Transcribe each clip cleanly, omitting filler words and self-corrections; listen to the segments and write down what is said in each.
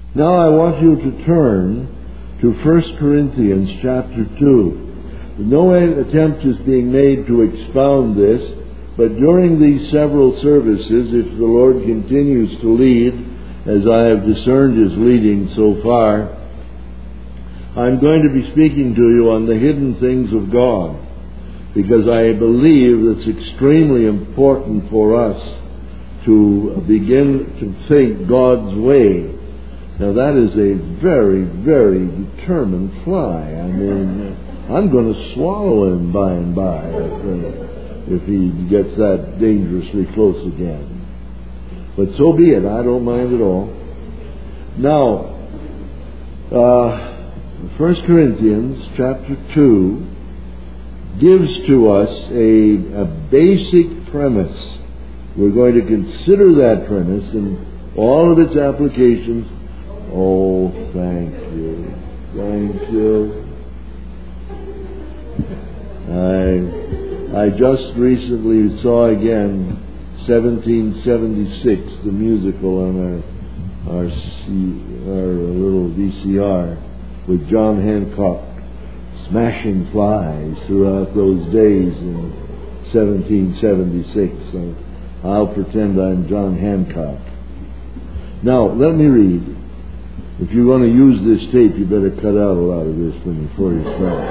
Now I want you to turn to 1 Corinthians chapter 2. No attempt is being made to expound this, but during these several services, if the Lord continues to lead, as I have discerned His leading so far, I'm going to be speaking to you on the hidden things of God, because I believe it's extremely important for us to begin to think God's way. Now that is a very, very determined fly. I mean, I'm going to swallow him by and by if he gets that dangerously close again. But so be it. I don't mind at all. Now, 1 Corinthians chapter 2 gives to us a basic premise. We're going to consider that premise and all of its applications. Oh, thank you. Thank you. I just recently saw again 1776, the musical on our little VCR with John Hancock smashing flies throughout those days in 1776. So I'll pretend I'm John Hancock. Now, let me read. If you're going to use this tape, you better cut out a lot of this before you start.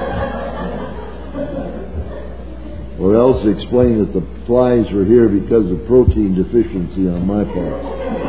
Or else explain that the flies were here because of protein deficiency on my part.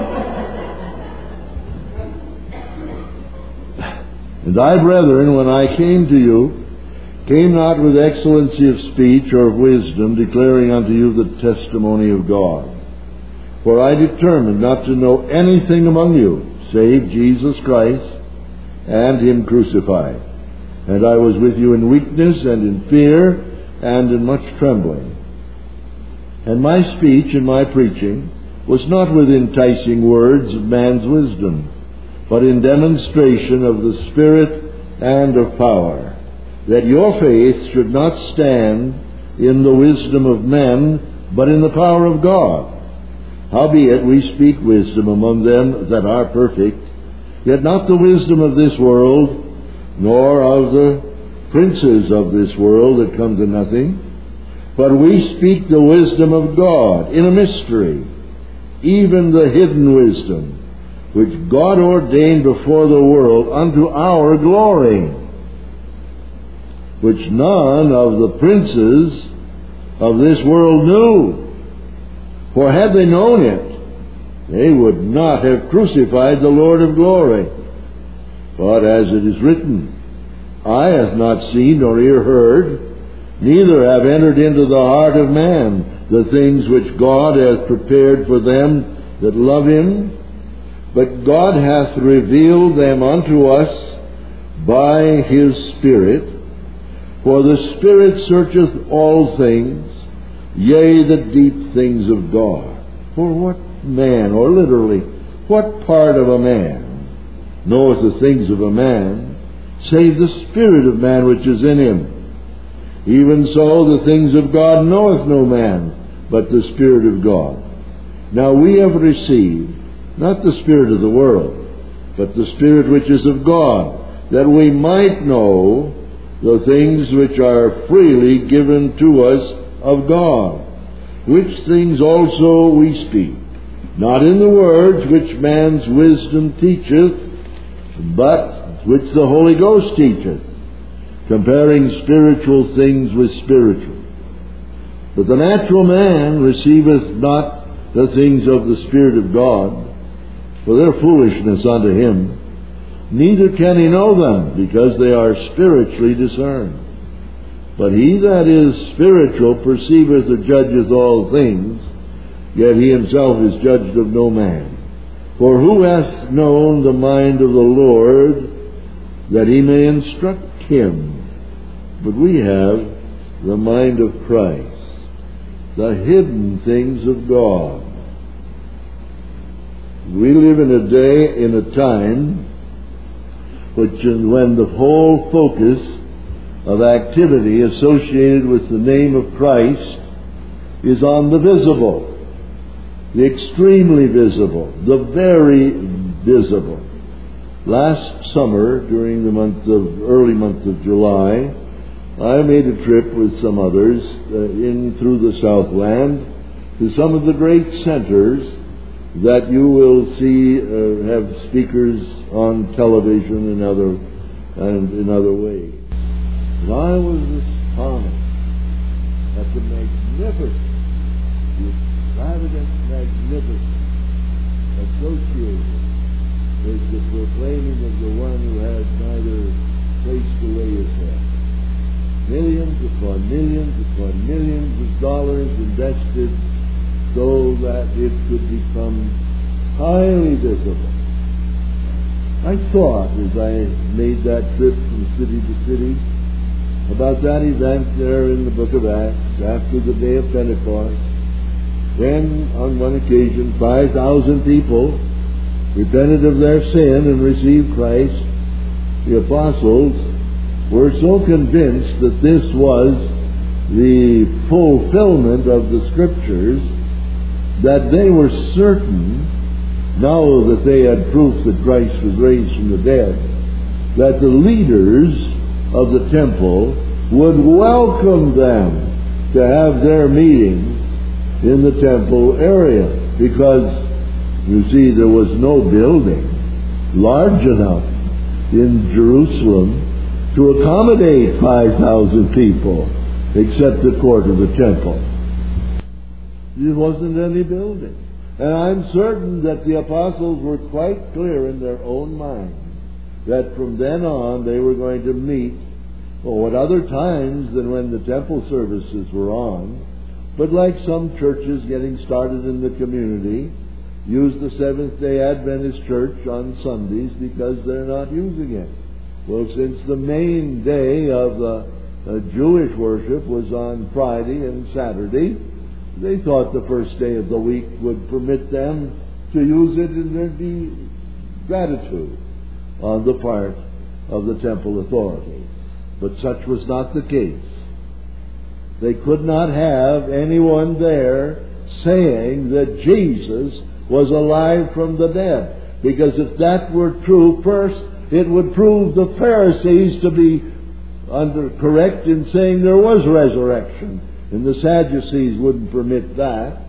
And I, brethren, when I came to you, came not with excellency of speech or of wisdom, declaring unto you the testimony of God. For I determined not to know anything among you, save Jesus Christ and Him crucified. And I was with you in weakness and in fear and in much trembling. And my speech and my preaching was not with enticing words of man's wisdom, but in demonstration of the Spirit and of power, that your faith should not stand in the wisdom of men, but in the power of God. Howbeit we speak wisdom among them that are perfect, yet not the wisdom of this world, nor of the princes of this world that come to nothing, but we speak the wisdom of God in a mystery, even the hidden wisdom, which God ordained before the world unto our glory, which none of the princes of this world knew. For had they known it, they would not have crucified the Lord of glory. But as it is written, eye hath not seen nor ear heard, neither have entered into the heart of man the things which God hath prepared for them that love Him. But God hath revealed them unto us by His Spirit. For the Spirit searcheth all things, yea, the deep things of God. For what man, or literally, what part of a man knoweth the things of a man, save the spirit of man which is in him? Even so the things of God knoweth no man, but the Spirit of God. Now we have received, not the spirit of the world, but the Spirit which is of God, that we might know the things which are freely given to us of God, which things also we speak, not in the words which man's wisdom teacheth, but which the Holy Ghost teacheth, comparing spiritual things with spiritual. But the natural man receiveth not the things of the Spirit of God, for their foolishness unto him, neither can he know them, because they are spiritually discerned. But he that is spiritual perceiveth or judgeth all things, yet he himself is judged of no man. For who hath known the mind of the Lord, that he may instruct him? But we have the mind of Christ, the hidden things of God. We live in a day, in a time, when the whole focus of activity associated with the name of Christ is on the visible, the extremely visible, the very visible. Last summer, during the early month of July, I made a trip with some others in through the Southland to some of the great centers that you will see have speakers on television and in other ways. And I was astonished at the magnificence, the extravagant magnificence associated with the proclaiming of the one who had neither place to lay his head. Millions upon millions of dollars invested so that it could become highly visible. I thought, as I made that trip from city to city, about that event there in the book of Acts after the day of Pentecost, when on one occasion 5,000 people repented of their sin and received Christ. The apostles were so convinced that this was the fulfillment of the Scriptures that they were certain, now that they had proof that Christ was raised from the dead, that the leaders of the temple would welcome them to have their meetings in the temple area, because you see, there was no building large enough in Jerusalem to accommodate 5,000 people except the court of the temple. There wasn't any building. And I'm certain that the apostles were quite clear in their own mind that from then on they were going to meet, at other times than when the temple services were on, but like some churches getting started in the community, use the Seventh-day Adventist Church on Sundays because they're not using it. Well, since the main day of the Jewish worship was on Friday and Saturday, they thought the first day of the week would permit them to use it, and there'd be gratitude on the part of the temple authorities. But such was not the case. They could not have anyone there saying that Jesus was alive from the dead. Because if that were true, first, it would prove the Pharisees to be correct in saying there was resurrection. And the Sadducees wouldn't permit that.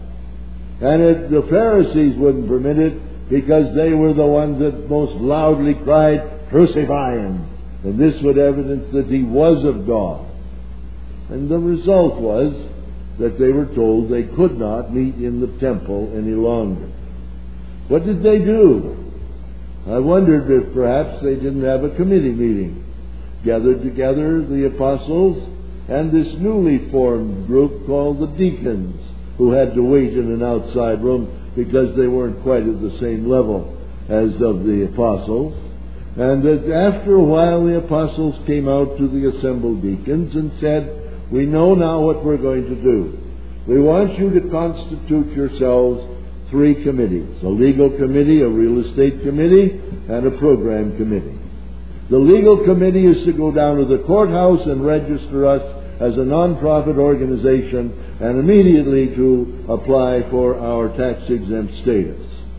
And the Pharisees wouldn't permit it because they were the ones that most loudly cried, "Crucify him." And this would evidence that he was of God. And the result was that they were told they could not meet in the temple any longer. What did they do? I wondered if perhaps they didn't have a committee meeting. Gathered together the apostles and this newly formed group called the deacons, who had to wait in an outside room because they weren't quite at the same level as of the apostles. And that after a while the apostles came out to the assembled deacons and said, "We know now what we're going to do. We want you to constitute yourselves 3 committees, a legal committee, a real estate committee, and a program committee. The legal committee is to go down to the courthouse and register us as a non-profit organization and immediately to apply for our tax-exempt status.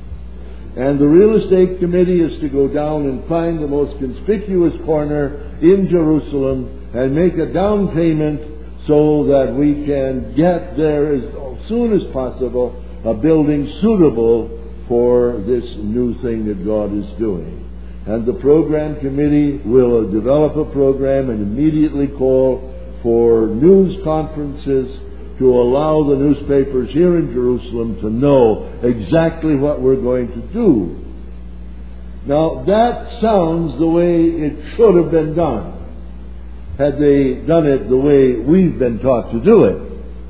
And the real estate committee is to go down and find the most conspicuous corner in Jerusalem and make a down payment so that we can get there as soon as possible a building suitable for this new thing that God is doing. And the program committee will develop a program and immediately call for news conferences to allow the newspapers here in Jerusalem to know exactly what we're going to do." Now, that sounds the way it should have been done, had they done it the way we've been taught to do it.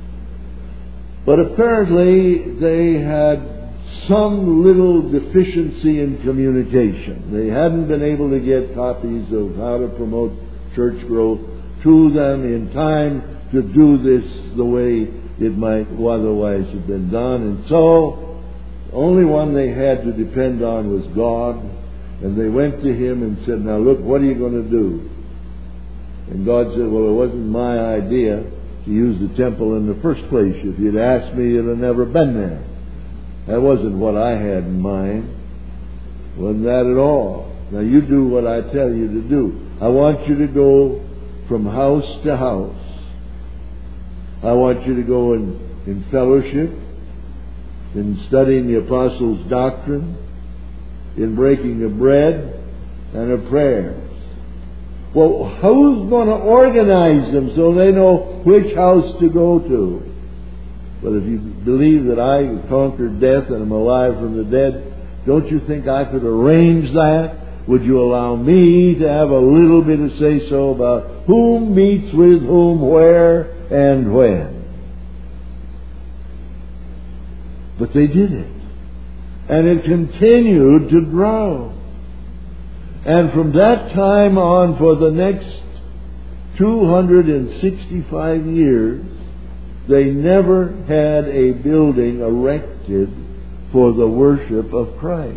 But apparently they had some little deficiency in communication. They hadn't been able to get copies of how to promote church growth to them in time to do this the way it might otherwise have been done. And so, the only one they had to depend on was God. And they went to Him and said, "Now look, what are you going to do?" And God said, "Well, it wasn't my idea to use the temple in the first place. If you'd asked me, you'd have never been there. That wasn't what I had in mind. Wasn't that at all. Now you do what I tell you to do. I want you to go from house to house. I want you to go in fellowship, in studying the apostles' doctrine, in breaking of bread, and of prayers. Well, who's going to organize them so they know which house to go to? Well, if you believe that I conquered death and am alive from the dead, don't you think I could arrange that? Would you allow me to have a little bit of say-so about who meets with whom, where, and when? But they did it. And it continued to grow. And from that time on, for the next 265 years, they never had a building erected for the worship of Christ.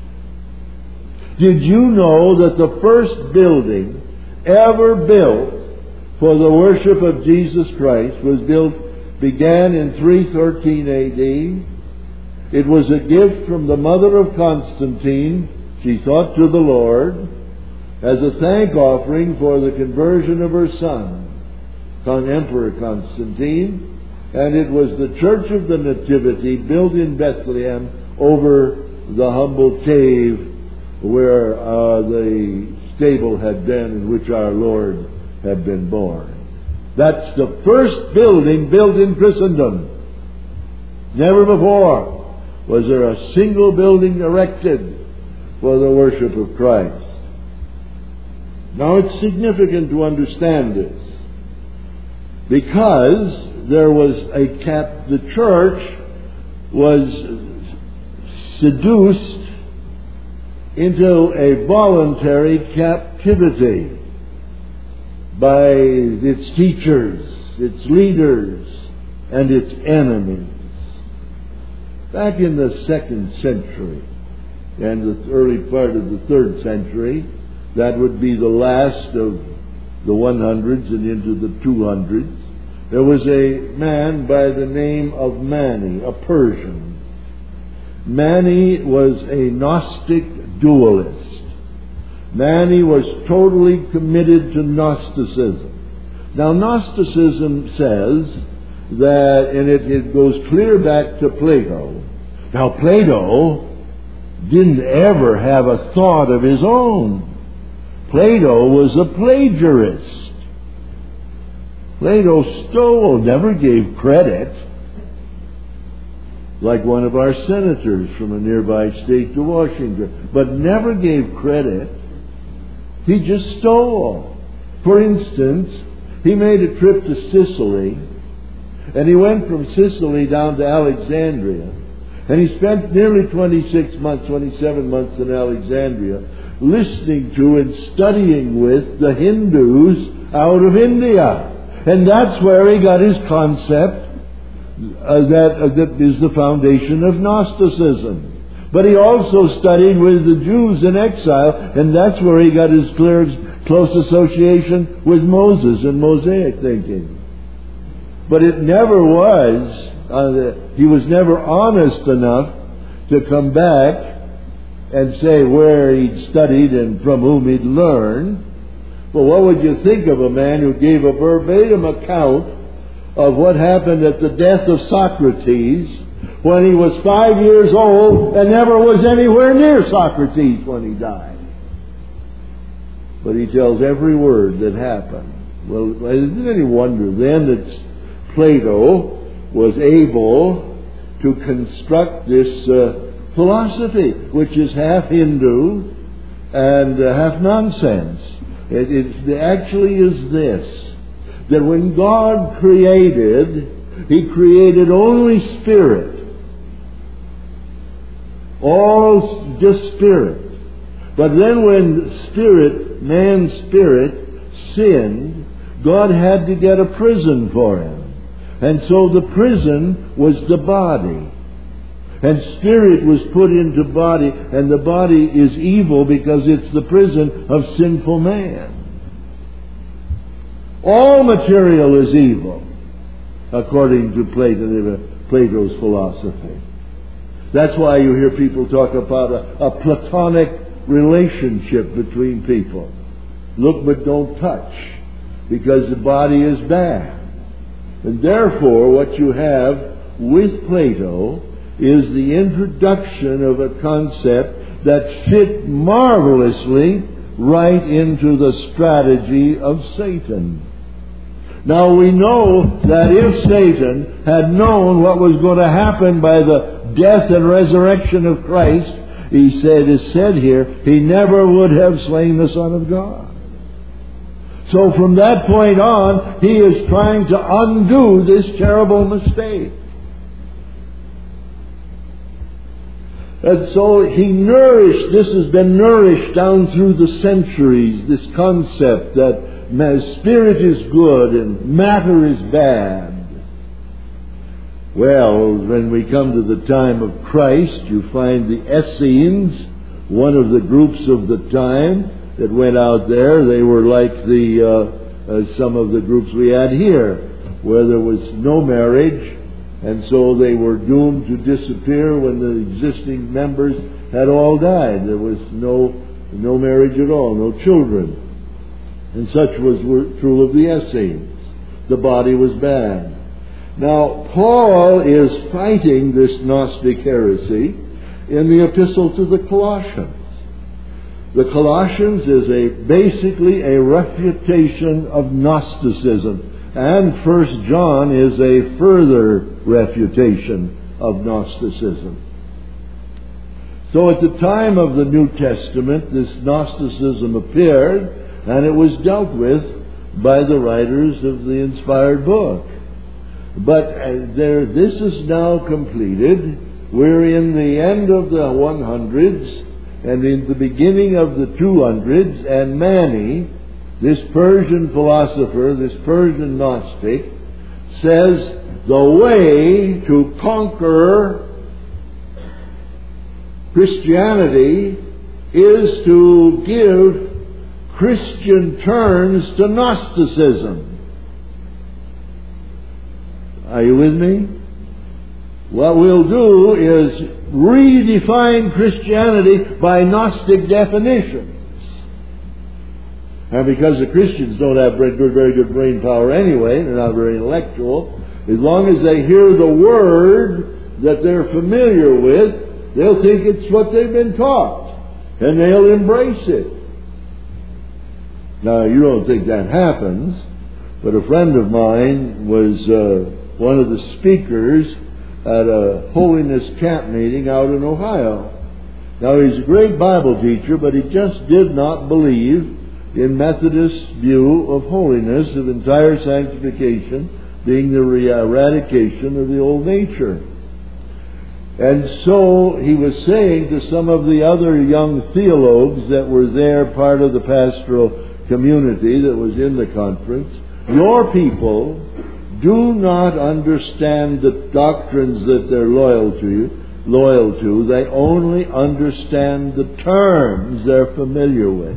Did you know that the first building ever built for the worship of Jesus Christ began in 313 A.D.? It was a gift from the mother of Constantine, she thought, to the Lord, as a thank offering for the conversion of her son, Emperor Constantine. And it was the Church of the Nativity, built in Bethlehem over the humble cave where the stable had been in which our Lord had been born. That's the first building built in Christendom. Never before was there a single building erected for the worship of Christ. Now it's significant to understand this, because there was the church was seduced into a voluntary captivity by its teachers, its leaders, and its enemies. Back in the 2nd century and the early part of the 3rd century, that would be the last of the 100s and into the 200s, there was a man by the name of Mani, a Persian. Mani was a Gnostic dualist. Mani was totally committed to Gnosticism. Now, Gnosticism says that, and it goes clear back to Plato. Now, Plato didn't ever have a thought of his own. Plato was a plagiarist. Plato stole, never gave credit, like one of our senators from a nearby state to Washington, but never gave credit. He just stole. For instance, he made a trip to Sicily, and he went from Sicily down to Alexandria, and he spent nearly 27 months in Alexandria, listening to and studying with the Hindus out of India. And that's where he got his concept that is the foundation of Gnosticism. But he also studied with the Jews in exile, and that's where he got his close association with Moses and Mosaic thinking. But it never was, he was never honest enough to come back and say where he'd studied and from whom he'd learned. Well, what would you think of a man who gave a verbatim account of what happened at the death of Socrates when he was 5 years old and never was anywhere near Socrates when he died? But he tells every word that happened. Well, isn't it any wonder then that Plato was able to construct this philosophy, which is half Hindu and half nonsense. It actually is this, that when God created, He created only spirit. All just spirit. But then when man's spirit sinned, God had to get a prison for him. And so the prison was the body. And spirit was put into body, and the body is evil because it's the prison of sinful man. All material is evil, according to Plato's philosophy. That's why you hear people talk about a Platonic relationship between people. Look but don't touch, because the body is bad. And therefore, what you have with Plato is the introduction of a concept that fit marvelously right into the strategy of Satan. Now we know that if Satan had known what was going to happen by the death and resurrection of Christ, is said here, he never would have slain the Son of God. So from that point on, he is trying to undo this terrible mistake. And so this has been nourished down through the centuries, this concept that spirit is good and matter is bad. Well, when we come to the time of Christ, you find the Essenes, one of the groups of the time that went out there. They were like some of the groups we had here, where there was no marriage, and so they were doomed to disappear when the existing members had all died. There was no marriage at all, no children. And such was true of the Essenes. The body was bad. Now, Paul is fighting this Gnostic heresy in the epistle to the Colossians. The Colossians is basically a refutation of Gnosticism, and 1 John is a further refutation of Gnosticism. So at the time of the New Testament, this Gnosticism appeared, and it was dealt with by the writers of the inspired book. But this is now completed. We're in the end of the 100s and in the beginning of the 200s, and Mani, this Persian philosopher, this Persian Gnostic, says the way to conquer Christianity is to give Christian terms to Gnosticism. Are you with me? What we'll do is redefine Christianity by Gnostic definitions. And because the Christians don't have very good brain power anyway, they're not very intellectual, as long as they hear the word that they're familiar with, they'll think it's what they've been taught, and they'll embrace it. Now, you don't think that happens, but a friend of mine was one of the speakers at a holiness camp meeting out in Ohio. Now, he's a great Bible teacher, but he just did not believe in Methodist view of holiness, of entire sanctification being the eradication of the old nature. And so he was saying to some of the other young theologues that were there, part of the pastoral community that was in the conference, your people do not understand the doctrines that they're loyal to. They only understand the terms they're familiar with.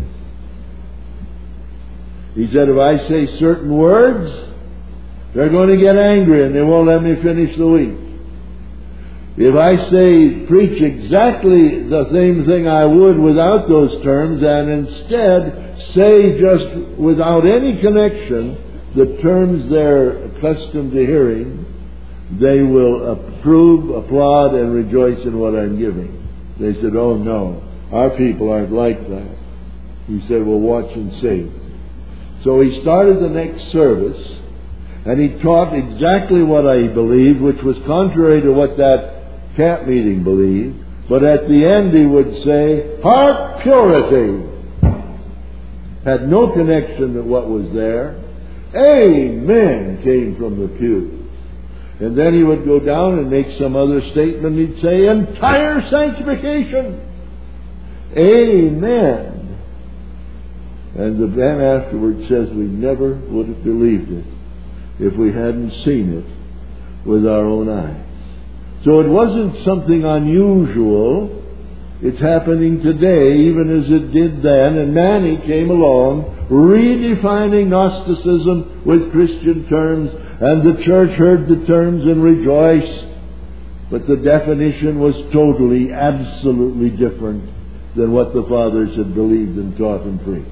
He said, if I say certain words, they're going to get angry and they won't let me finish the week. If I preach exactly the same thing I would without those terms, and instead say just without any connection the terms they're accustomed to hearing, they will approve, applaud, and rejoice in what I'm giving. They said, oh no, our people aren't like that. He said, well, watch and see. So he started the next service, and he taught exactly what I believed, which was contrary to what that camp meeting believed. But at the end he would say, heart purity. Had no connection to what was there. Amen came from the pews. And then he would go down and make some other statement. He'd say, entire sanctification. Amen. And the man afterwards says we never would have believed it if we hadn't seen it with our own eyes. So it wasn't something unusual. It's happening today, even as it did then. And Mani came along, redefining Gnosticism with Christian terms, and the church heard the terms and rejoiced. But the definition was totally, absolutely different than what the fathers had believed and taught and preached.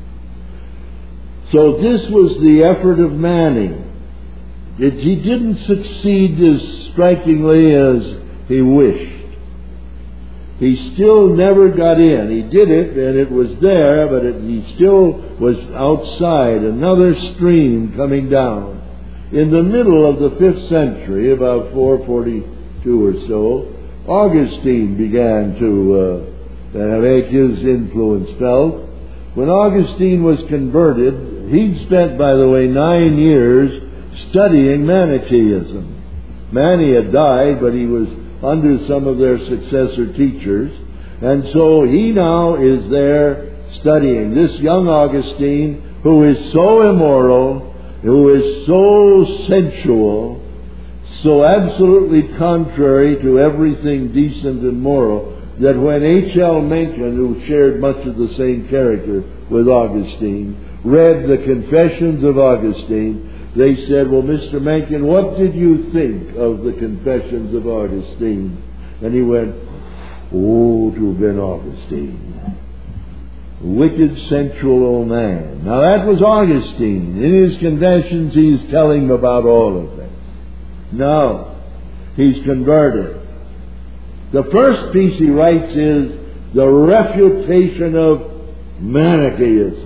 So this was the effort of Manning. He didn't succeed as strikingly as he wished. He still never got in. He did it, and it was there, but he still was outside, another stream coming down. In the middle of the 5th century, about 442 or so, Augustine began to make his influence felt. When Augustine was converted, he'd spent, by the way, 9 years studying Manichaeism. Mani had died, but he was under some of their successor teachers. And so he now is there studying. This young Augustine, who is so immoral, who is so sensual, so absolutely contrary to everything decent and moral, that when H.L. Mencken, who shared much of the same character with Augustine, read the Confessions of Augustine, they said, "Well, Mr. Mencken, what did you think of the Confessions of Augustine?" And he went, "Oh, to have been Augustine. Wicked, sensual old man." Now that was Augustine. In his Confessions, he's telling about all of this. Now, he's converted. The first piece he writes is the refutation of Manichaeism.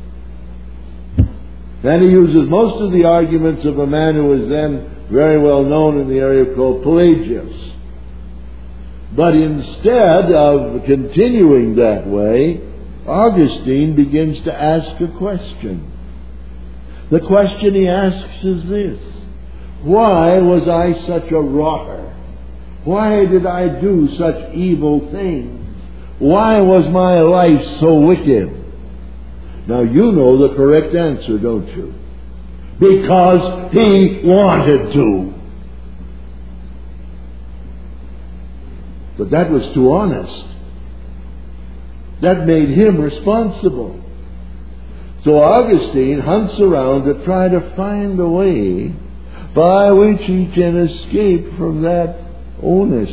And he uses most of the arguments of a man who was then very well known in the area called Pelagius. But instead of continuing that way, Augustine begins to ask a question. The question he asks is this: why was I such a rotter? Why did I do such evil things? Why was my life so wicked? Now you know the correct answer, don't you? Because he wanted to. But that was too honest. That made him responsible. So Augustine hunts around to try to find a way by which he can escape from that onus.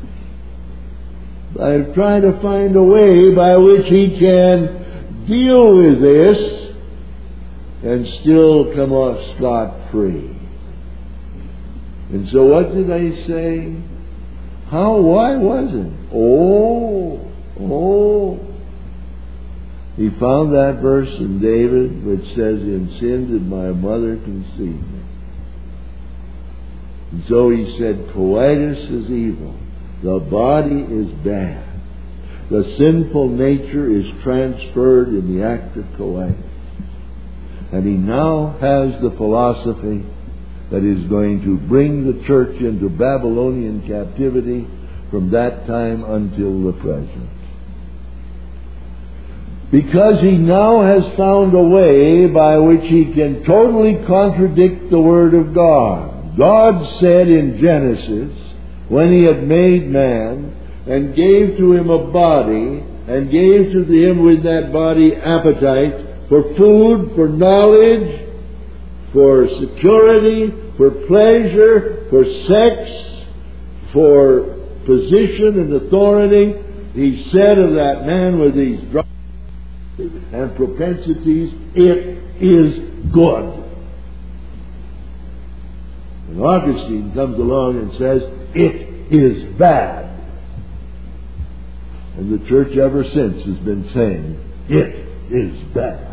I try to find a way by which he can deal with this and still come off scot-free. And so what did I say? Why was it? He found that verse in David which says, "In sin did my mother conceive me." And so he said, coitus is evil. The body is bad. The sinful nature is transferred in the act of coitus. And he now has the philosophy that is going to bring the church into Babylonian captivity from that time until the present. Because he now has found a way by which he can totally contradict the Word of God. God said in Genesis, when he had made man, and gave to him a body, and gave to him with that body appetite for food, for knowledge, for security, for pleasure, for sex, for position and authority. He said of that man with these drives and propensities, it is good. And Augustine comes along and says, it is bad. And the church ever since has been saying, it is bad.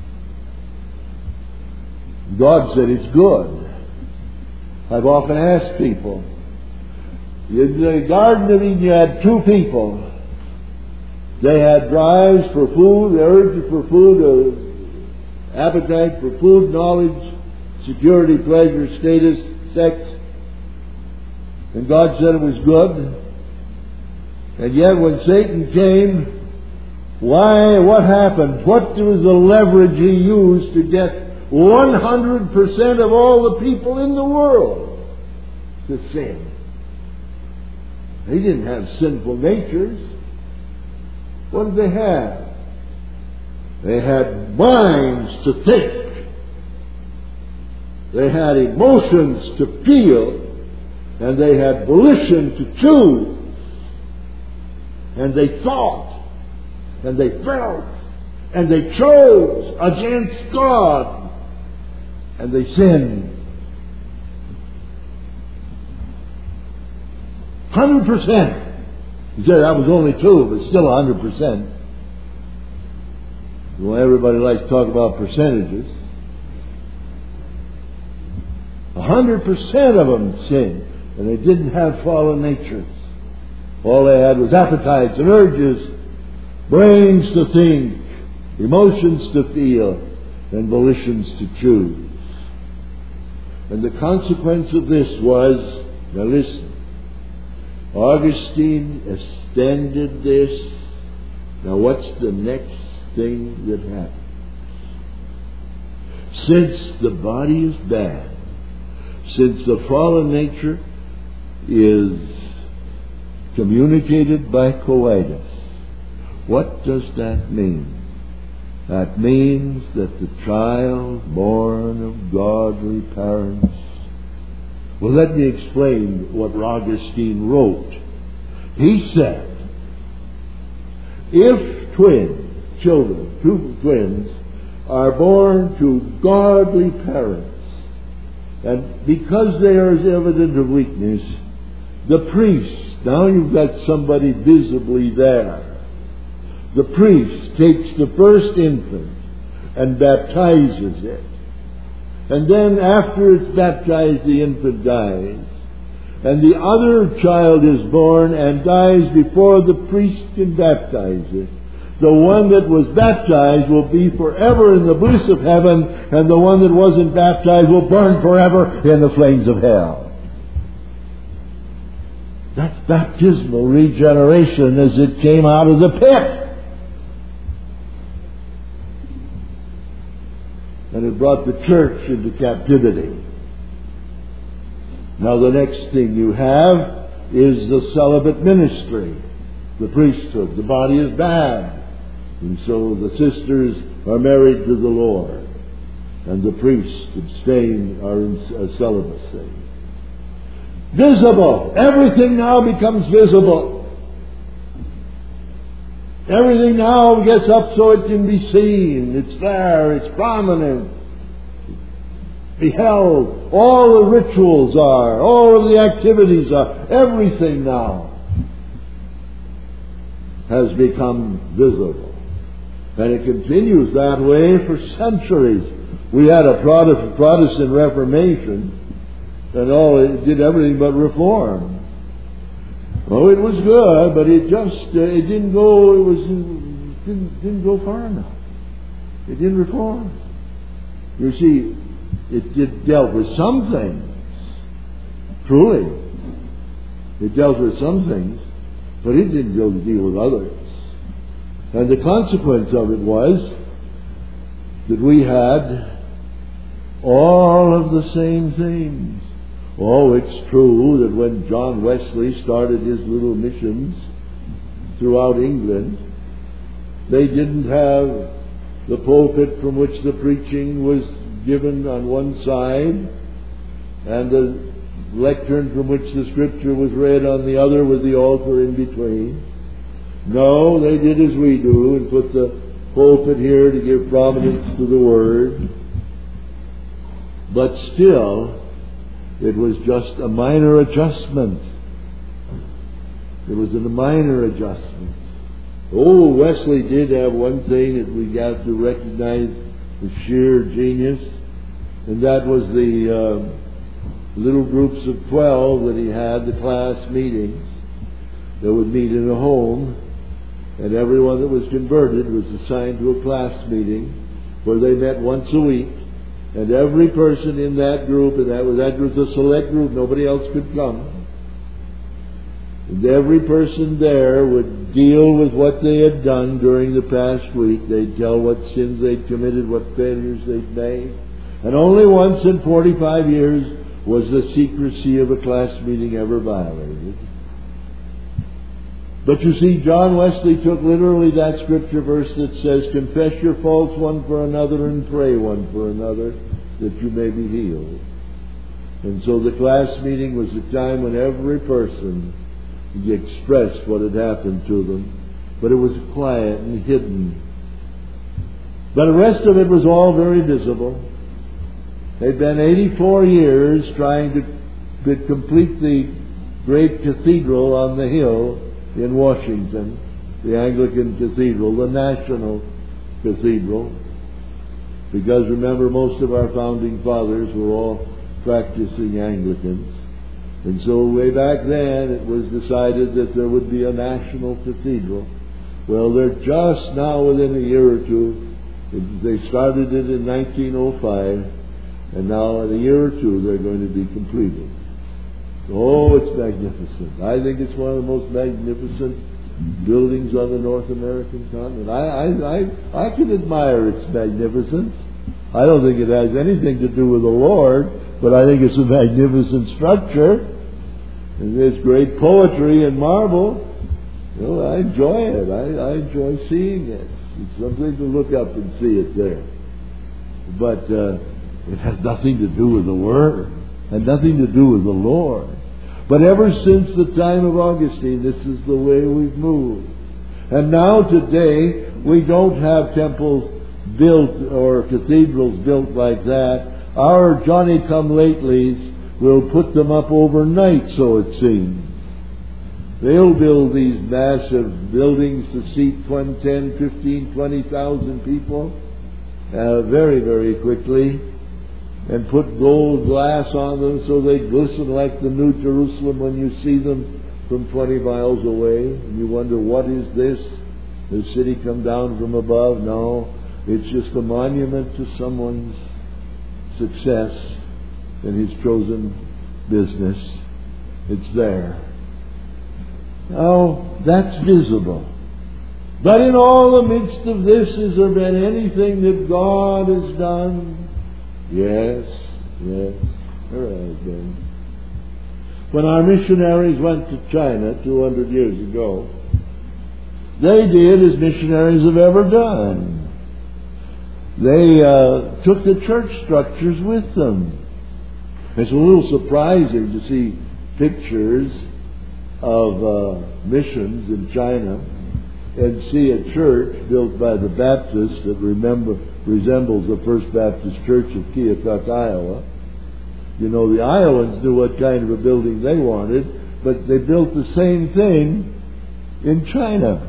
God said it's good. I've often asked people, in the Garden of Eden you had two people. They had drives for food, the urge for food, appetite for food, knowledge, security, pleasure, status, sex. And God said it was good. And yet when Satan came, what happened? What was the leverage he used to get 100% of all the people in the world to sin? They didn't have sinful natures. What did they have? They had minds to think. They had emotions to feel. And they had volition to choose. And they thought. and they felt, and they chose against God, and they sinned. 100%. He said that was only 2, but still 100%. Well, everybody likes to talk about percentages. 100% of them sinned, and they didn't have fallen natures. All they had was appetites and urges, brains to think, emotions to feel, and volitions to choose. And the consequence of this was, now listen, Augustine extended this. Now what's the next thing that happens? Since the body is bad, since the fallen nature is communicated by coitus, what does that mean? That means that the child born of godly parents... Well, let me explain what Augustine wrote. He said, if two twins, are born to godly parents, and because there is evidence of weakness, the priest, now you've got somebody visibly there, the priest takes the first infant and baptizes it. And then after it's baptized, the infant dies. And the other child is born and dies before the priest can baptize it. The one that was baptized will be forever in the bliss of heaven, and the one that wasn't baptized will burn forever in the flames of hell. That's baptismal regeneration as it came out of the pit. And it brought the church into captivity. Now the next thing you have is the celibate ministry, the priesthood. The body is bad, and so the sisters are married to the Lord, and the priests abstain, are in celibacy. Visible. Everything now becomes visible. Everything now gets up so it can be seen. It's there. It's prominent. Beheld. All the rituals are. All of the activities are. Everything now has become visible. And it continues that way for centuries. We had a Protestant Reformation, and it did everything but reform. Oh, it was good, but it didn't go far enough. It didn't reform. You see, it dealt with some things. Truly. It dealt with some things, but it didn't deal with others. And the consequence of it was that we had all of the same things. Oh, it's true that when John Wesley started his little missions throughout England, they didn't have the pulpit from which the preaching was given on one side and the lectern from which the scripture was read on the other with the altar in between. No, they did as we do and put the pulpit here to give prominence to the Word. But still, it was just a minor adjustment. It was a minor adjustment. Oh, Wesley did have one thing that we got to recognize the sheer genius, and that was the little groups of 12 that he had, the class meetings that would meet in a home, and everyone that was converted was assigned to a class meeting where they met once a week. And every person in that group, and that was a select group, nobody else could come. And every person there would deal with what they had done during the past week. They'd tell what sins they'd committed, what failures they'd made. And only once in 45 years was the secrecy of a class meeting ever violated. But you see, John Wesley took literally that scripture verse that says, confess your faults one for another and pray one for another that you may be healed. And so the class meeting was a time when every person expressed what had happened to them. but it was quiet and hidden. But the rest of it was all very visible. They'd been 84 years trying to complete the great cathedral on the hill in Washington, the Anglican Cathedral, the national cathedral. Because remember, most of our founding fathers were all practicing Anglicans. And so way back then it was decided that there would be a national cathedral. Well, they're just now within a year or two. They started it in 1905, and now in a year or two they're going to be completed. Oh, it's magnificent. I think it's one of the most magnificent buildings on the North American continent. I can admire its magnificence. I don't think it has anything to do with the Lord, but I think it's a magnificent structure. And there's great poetry in marble. You know, I enjoy it. I enjoy seeing it. It's something to look up and see it there. But it has nothing to do with the Word, and nothing to do with the Lord. But ever since the time of Augustine, this is the way we've moved. And now today, we don't have temples built or cathedrals built like that. Our Johnny-come-latelys will put them up overnight, so it seems. They'll build these massive buildings to seat 10, 15, 20,000 people very, very quickly, and put gold glass on them so they glisten like the New Jerusalem when you see them from 20 miles away. And you wonder, what is this? The city come down from above? No, it's just a monument to someone's success in his chosen business. It's there. Now, that's visible. But in all the midst of this, has there been anything that God has done? Yes, there has been. When our missionaries went to China 200 years ago, they did as missionaries have ever done. They took the church structures with them. It's a little surprising to see pictures of missions in China and see a church built by the Baptists that resembles the First Baptist Church of Keokuk, Iowa. You know, the Iowans knew what kind of a building they wanted, but they built the same thing in China.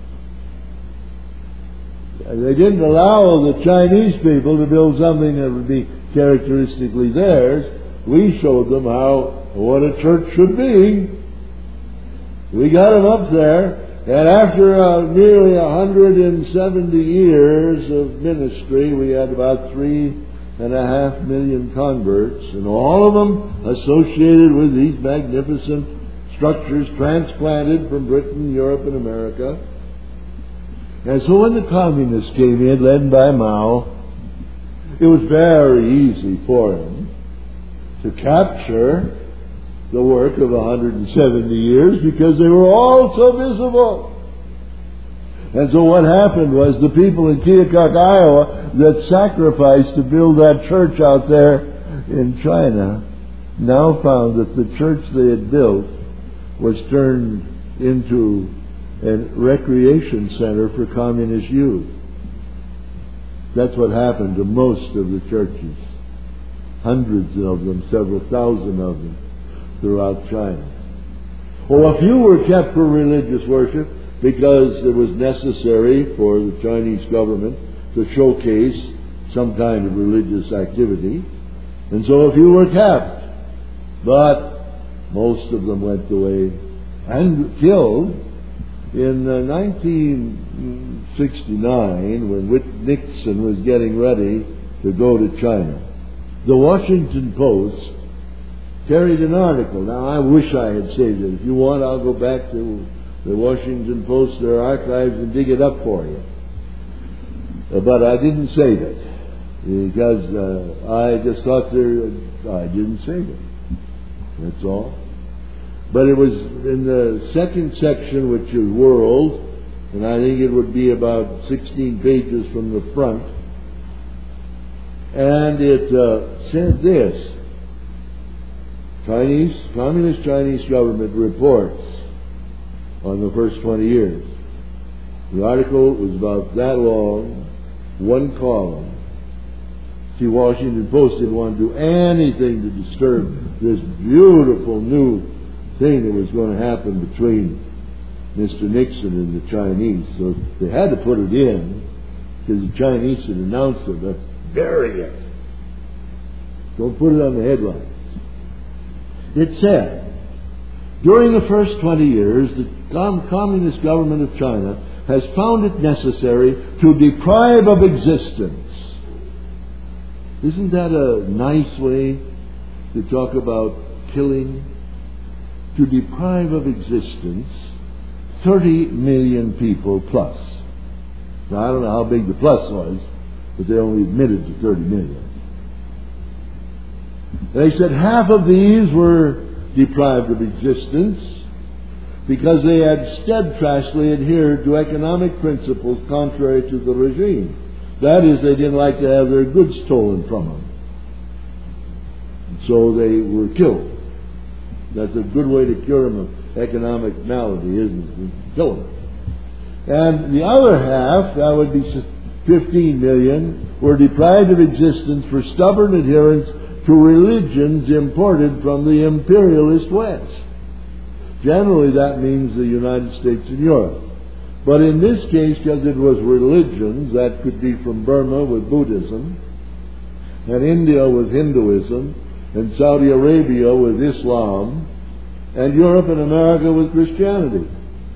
They didn't allow the Chinese people to build something that would be characteristically theirs. We showed them what a church should be. We got them up there, and after nearly 170 years of ministry, we had about 3.5 million converts, and all of them associated with these magnificent structures transplanted from Britain, Europe, and America. And so when the communists came in, led by Mao, it was very easy for them to capture the work of 170 years because they were all so visible. And so what happened was the people in Keokuk, Iowa, that sacrificed to build that church out there in China now found that the church they had built was turned into a recreation center for communist youth. That's what happened to most of the churches. Hundreds of them, several thousand of them, throughout China. Well, a few were kept for religious worship because it was necessary for the Chinese government to showcase some kind of religious activity. And so a few were kept. But most of them went away and killed. In 1969, when Nixon was getting ready to go to China, the Washington Post carried an article. Now, I wish I had saved it. If you want, I'll go back to the Washington Post, their archives, and dig it up for you. But I didn't save it because I just thought I didn't save it. That's all. But it was in the second section, which is World, and I think it would be about 16 pages from the front. And it said this: Communist Chinese government reports on the first 20 years. The article was about that long, one column. See, Washington Post didn't want to do anything to disturb this beautiful new thing that was going to happen between Mr. Nixon and the Chinese. So they had to put it in because the Chinese had announced it, but bury it. Don't put it on the headlines. It said, during the first 20 years, the Communist government of China has found it necessary to deprive of existence. Isn't that a nice way to talk about killing? To deprive of existence 30 million people plus. Now, I don't know how big the plus was, but they only admitted to 30 million. They said half of these were deprived of existence because they had steadfastly adhered to economic principles contrary to the regime. That is, they didn't like to have their goods stolen from them. So they were killed. That's a good way to cure them of economic malady, isn't it? Kill them. And the other half, that would be 15 million, were deprived of existence for stubborn adherence to religions imported from the imperialist West. Generally, that means the United States and Europe. But in this case, because it was religions, that could be from Burma with Buddhism, and India with Hinduism, and Saudi Arabia with Islam, and Europe and America with Christianity.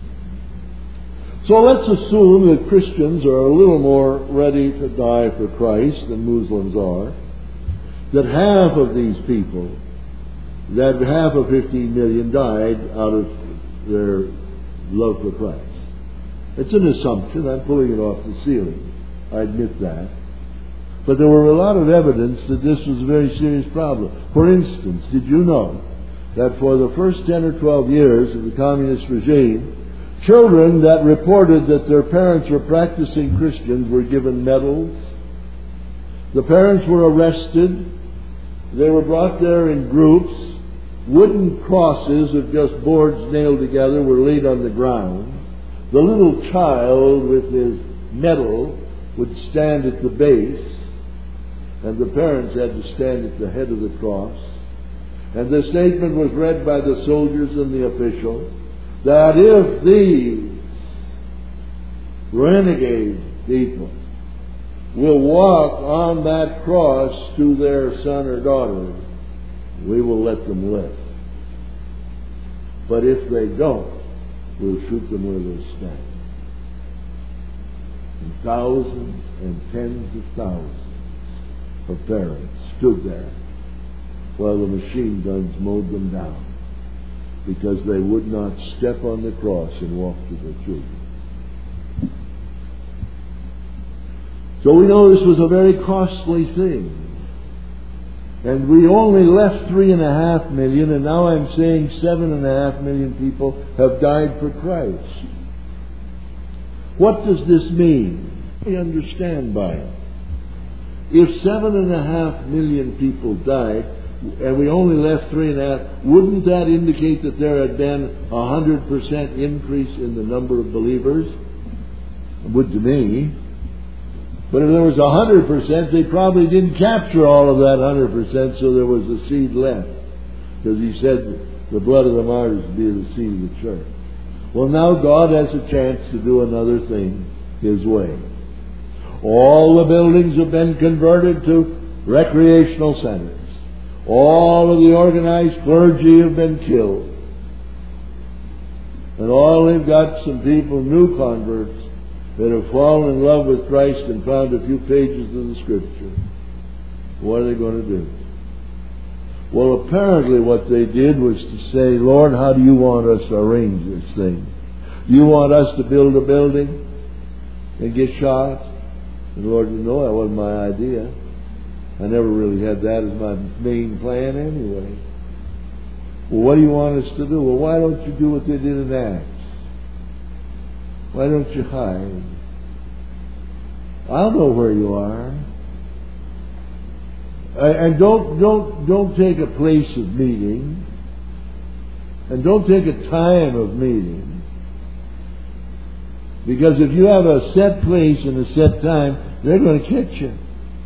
So let's assume that Christians are a little more ready to die for Christ than Muslims are, that half of these people, that half of 15 million died out of their love for Christ. It's an assumption. I'm pulling it off the ceiling. I admit that. But there were a lot of evidence that this was a very serious problem. For instance, did you know that for the first 10 or 12 years of the communist regime, children that reported that their parents were practicing Christians were given medals? The parents were arrested. They were brought there in groups. Wooden crosses of just boards nailed together were laid on the ground. The little child with his medal would stand at the base, and the parents had to stand at the head of the cross. And the statement was read by the soldiers and the official that if these renegade people will walk on that cross to their son or daughter, we will let them live. But if they don't, we'll shoot them where they stand. And thousands and tens of thousands of parents stood there while the machine guns mowed them down because they would not step on the cross and walk to their children. So we know this was a very costly thing. And we only left 3.5 million, and now I'm saying 7.5 million people have died for Christ. What does this mean? We understand by it. If 7.5 million people died, and we only left 3.5, wouldn't that indicate that there had been 100% increase in the number of believers? It would to me. But if there was 100%, they probably didn't capture all of that 100%, so there was a seed left. Because he said the blood of the martyrs would be the seed of the church. Well, now God has a chance to do another thing His way. All the buildings have been converted to recreational centers. All of the organized clergy have been killed. And all they've got some people, new converts, that have fallen in love with Christ and found a few pages of the Scripture. What are they going to do? Well, apparently what they did was to say, Lord, how do you want us to arrange this thing? Do you want us to build a building and get shot? And the Lord said, no, that wasn't my idea. I never really had that as my main plan anyway. Well, what do you want us to do? Well, why don't you do what they did in Acts? Why don't you hide? I'll know where you are. And don't take a place of meeting. And don't take a time of meeting. Because if you have a set place and a set time, they're going to catch you.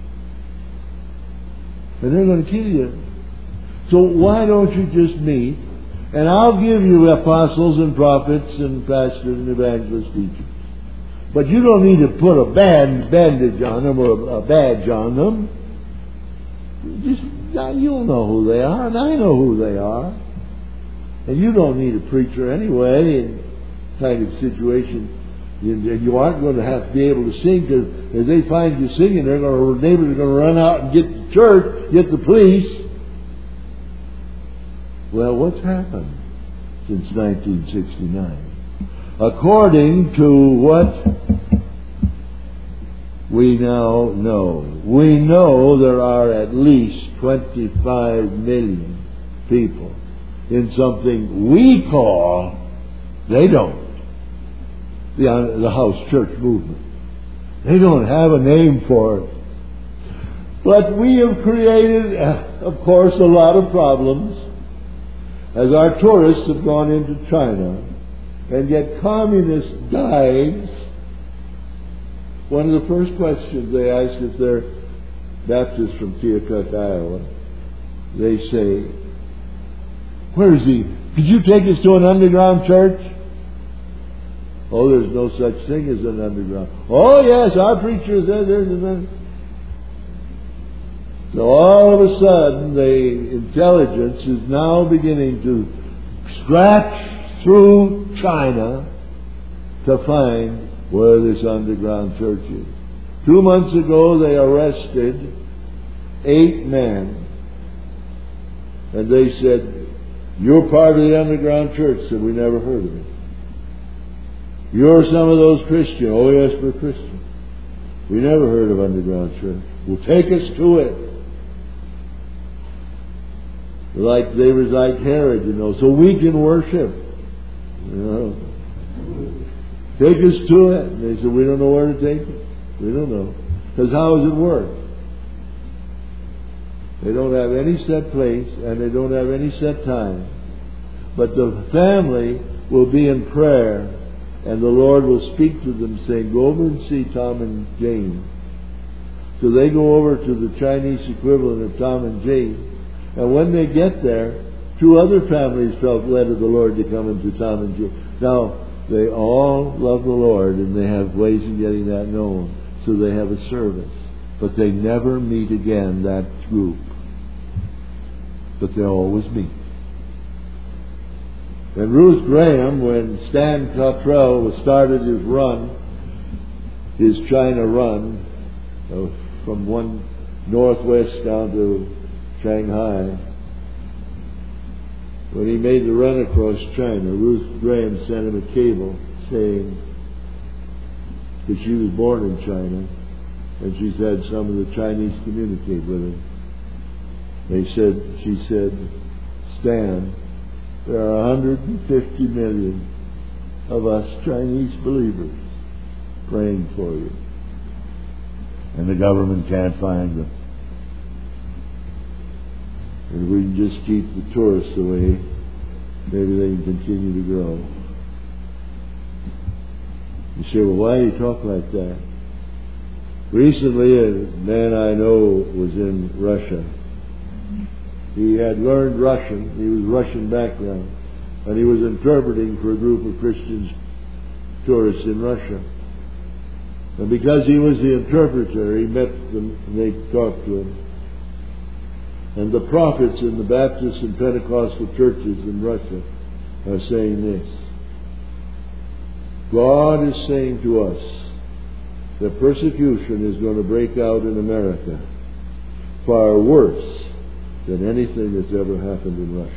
And they're going to kill you. So why don't you just meet, and I'll give you apostles and prophets and pastors and evangelists, teachers. But you don't need to put a bandage on them or a badge on them. You'll know who they are, and I know who they are. And you don't need a preacher anyway in kind of situation. You aren't going to have to be able to sing, because if they find you singing, neighbors are going to run out and get the church, get the police. Well, what's happened since 1969? According to what we now know, we know there are at least 25 million people in something we call, they don't, the house church movement. They don't have a name for it. But we have created, of course, a lot of problems as our tourists have gone into China and get communist guides. One of the first questions they ask if they're Baptists from Keokuk, Iowa, they say, "Where is he? Could you take us to an underground church?" "Oh, there's no such thing as an underground." "Oh, yes, our preacher says there's an." So all of a sudden, the intelligence is now beginning to scratch through China to find where this underground church is. 2 months ago, they arrested 8 men, and they said, "You're part of the underground church." Said, "We never heard of it." "You're some of those Christians." "Oh, yes, we're Christians." "We never heard of underground church." "Well, take us to it." Like they was like Herod, so we can worship. Take us to it. And they said, "We don't know where to take it." "We don't know." Because how does it work? They don't have any set place and they don't have any set time. But the family will be in prayer and the Lord will speak to them saying, "Go over and see Tom and Jane." So they go over to the Chinese equivalent of Tom and Jane. And when they get there, 2 other families felt led of the Lord to come into Tom and Jane. Now, they all love the Lord and they have ways of getting that known. So they have a service. But they never meet again, that group. But they always meet. And Ruth Graham, when Stan Cottrell started his run, his China run, from one northwest down to Shanghai, when he made the run across China, Ruth Graham sent him a cable saying that she was born in China and she's had some of the Chinese communicate with her. She said, "Stan, there are 150 million of us Chinese believers praying for you. And the government can't find them. And if we can just keep the tourists away, maybe they can continue to grow." You say, "Well, why do you talk like that?" Recently, a man I know was in Russia. He had learned Russian. He was Russian background. And he was interpreting for a group of Christian tourists in Russia. And because he was the interpreter, he met them and they talked to him. And the prophets in the Baptist and Pentecostal churches in Russia are saying this. God is saying to us that persecution is going to break out in America far worse than anything that's ever happened in Russia.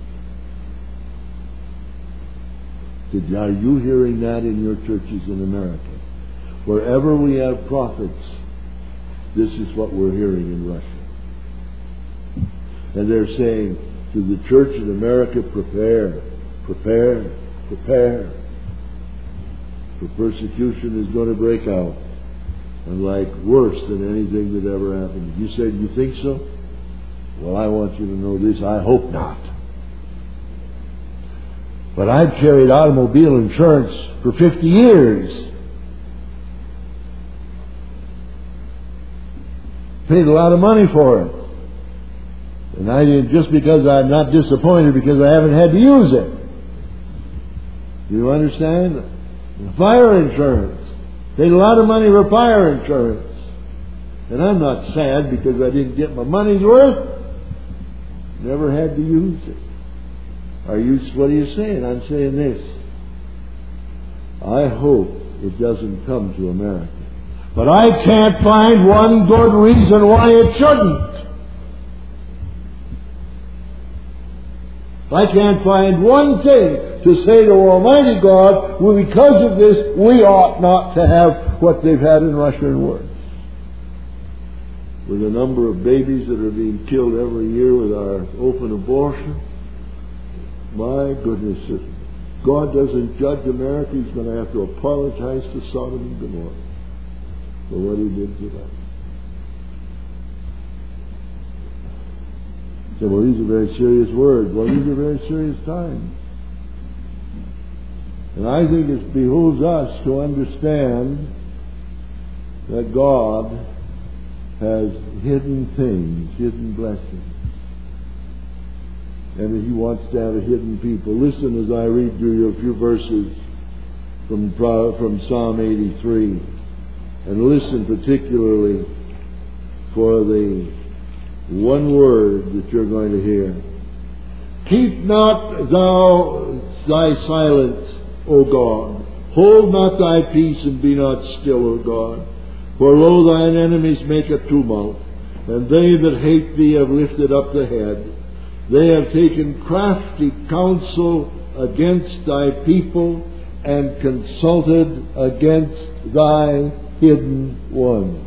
Are you hearing that in your churches in America? Wherever we have prophets, this is what we're hearing in Russia. And they're saying to the church in America, prepare, prepare, prepare. For persecution is going to break out. And like worse than anything that ever happened. You said, "You think so?" Well, I want you to know this. I hope not. But I've carried automobile insurance for 50 years. Paid a lot of money for it. And I did, just because I'm not disappointed because I haven't had to use it. Do you understand? Fire insurance. Paid a lot of money for fire insurance. And I'm not sad because I didn't get my money's worth. Never had to use it. What are you saying? I'm saying this. I hope it doesn't come to America. But I can't find one good reason why it shouldn't. I can't find one thing to say to Almighty God, well, because of this, we ought not to have what they've had in Russia and worse. With the number of babies that are being killed every year with our open abortion, my goodness, if God doesn't judge America, He's going to have to apologize to Sodom and Gomorrah for what He did to them. So, well, these are very serious words. Well, these are very serious times. And I think it behooves us to understand that God has hidden things, hidden blessings. And that He wants to have a hidden people. Listen as I read to you a few verses from Psalm 83. And listen particularly for the one word that you're going to hear. Keep not thou thy silence, O God. Hold not thy peace and be not still, O God. For lo, thine enemies make a tumult, and they that hate thee have lifted up the head. They have taken crafty counsel against thy people and consulted against thy hidden one.